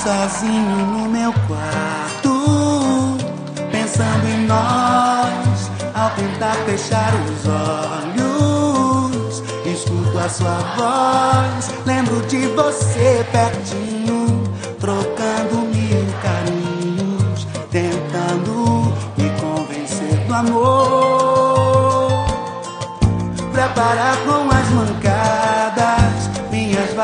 sozinho no meu quarto, pensando em nós, ao tentar fechar os olhos. Escuto a sua voz, lembro de você pertinho, trocando mil carinhos, tentando me convencer do amor. Preparar com as mancadas